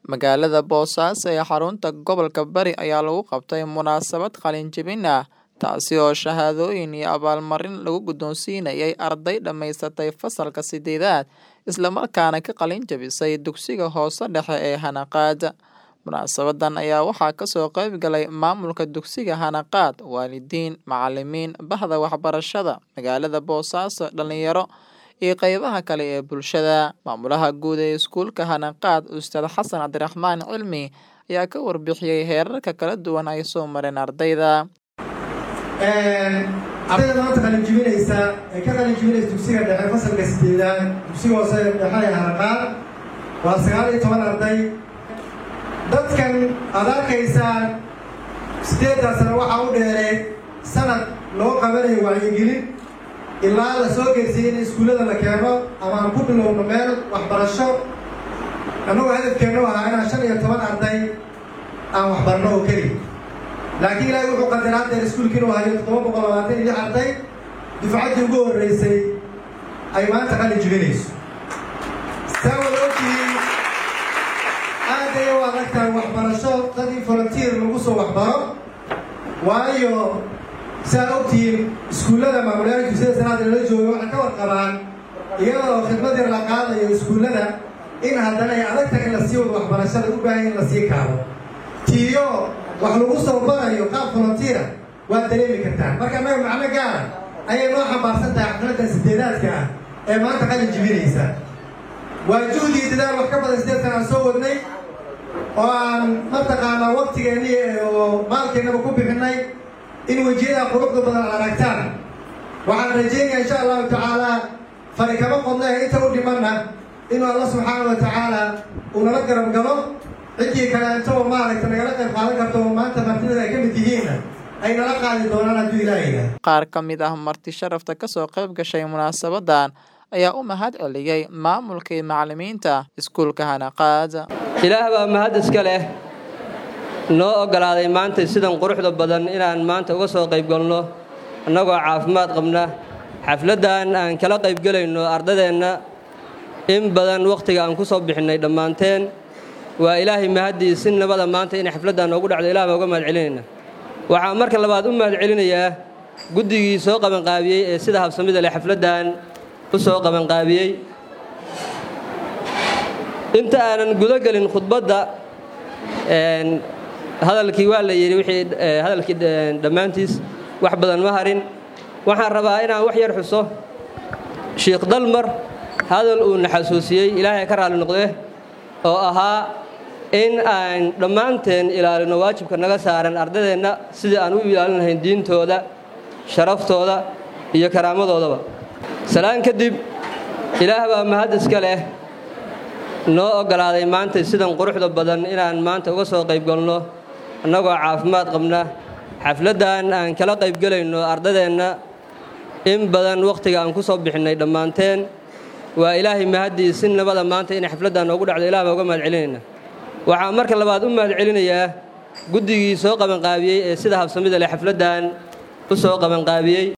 Magaalada Boosaaso ee xarunta gobolka Bari ayaa lagu qabtay munaasabad qalin jebin ah taasi oo shahaadooyin iyo abaalmarin lagu guddoonsiinayay arday dhammaysatay fasalka 8aad isla markaana ka qalin jebisay dugsiga hoose dhexe ee Hanaqaad. Munaasabadan ayaa waxaa ka soo qayb galay maamulka dugsiga Hanaqaad, waalidiin, macallimiin, bahda waxbarashada magaalada Boosaaso, dhalinyaro iyo qaybaha kale ee bulshada. Maamulaha guud ee iskuulka Hanaqaad, Ustaad Xasan Cabdiraxmaan Cilmi, ayaa ka warbixiyay heerarka kala duwan ay soo mareen ardayda. ardayda maanta qalin jebinaysa ee ka qalin jebinaysa dugsiga dhexe fasalka 8aad dugsiga hoose dhexe ee Hanaqaad waa 19 arday. dadkan aad arkaysaan 8 sano waxaa u dheereed sanad loo qabanayo wacyigelin ilaa la soo geersiiyey in iskuullada la keeno ama aan ku bilowno meel waxbarasho. annagu hadafkeennu ahaa inaan 15 arday aan waxbarno oo keliya, laakiin ilaahay wuxuu qadaray haddeer iskuulkii inuu hayo 726 arday. dufcaddii ugu horreysay ay maanta qalin jebinayso. saa wada ogtihiin aad ayay u adagtahay waxbarasho dad in volunteer lagu soo waxbaro, waayo saa ogtihiin iskuullada maamulayaasha dugsiyada sanaad lala jooga waxay ka warqabaan iyada oo khidmad yar la qaadayo iskuullada in haddana ay adagtahay in la sii wado waxbarashada u baahan in la sii kaabo tiyo wax lagu soo barayo qaab volunteer waa dareemi kartaan. marka annaga macno gaara ayay noo xambaarsan tahay xafladan 8aadka ah ee maanta qalin jebinaysa. waa juhdi dadaal wax ka badan 8 sano aan soo wadnay oo aan mataqaanaa waqtigeennii oo maalkeennaba ku bixinay in wejiyada quruxda badan aad aragtaan. waxaan rajaynayaa insha allahu tacaala fari kama qodnay inta u dhimanna inuu alla subxaana wa tacaala uu nala garab galo. ciddii kale intaba maaragta nagala qayb qaadan karto oo maanta martida ay ka mid yihiinna ay nala qaadi doonaan hadduu ilaahayna. qaar ka mid ah marti sharafta ka soo qayb gashay munaasabadan ayaa u mahad celiyay maamulka iyo macallimiinta iskuulka Hanaqaad. ilaah baa mahad iska leh noo ogolaaday maanta sidan quruxda badan inaan maanta uga soo qayb galno annagoo caafimaad qabna. xafladan aan kala qayb galayno ardadeenna in badan waqtiga aan ku soo bixinay dhammaanteen waa ilaahay mahadii si nabada maanta in xafladan ugu dhacdo ilaah baa uga mahad celinayna. waxaan marka labaad u mahad celinayaa guddigii soo qaban qaabiyey ee sida habsamida leh xafladan u soo qaban qaabiyey. inta aanan guda gelin khudbadda hadalkii waa la yidhi wixii hadalkii dhammaantiis wax badan ma harin. waxaan rabaa inaan wax yar xuso Sheekh Dalmar hadal uu na xasuusiyey ilaahay ka raali noqde oo ahaa in aan dhammaanteen ilaalino waajibka naga saaran ardadeenna sidii aan u ilaalin lahayn diintooda, sharaftooda iyo karaamadoodaba. salaan kadib ilaah baa mahad iska leh noo ogolaaday maanta sidan quruxda badan inaan maanta uga soo qayb galno annagoo caafimaad qabna. xafladan aan kala qayb galayno ardadeenna in badan waqtiga aan ku soo bixinay dhammaanteen waa ilaahay mahadii si nabada maanta in xafladan ugu dhacdo ilaah baa uga mahad celinayna. waxaan marka labaad u mahad celinayaa guddigii soo qaban qaabiyey ee sida habsamida leh xafladan u soo qaban qaabiyey.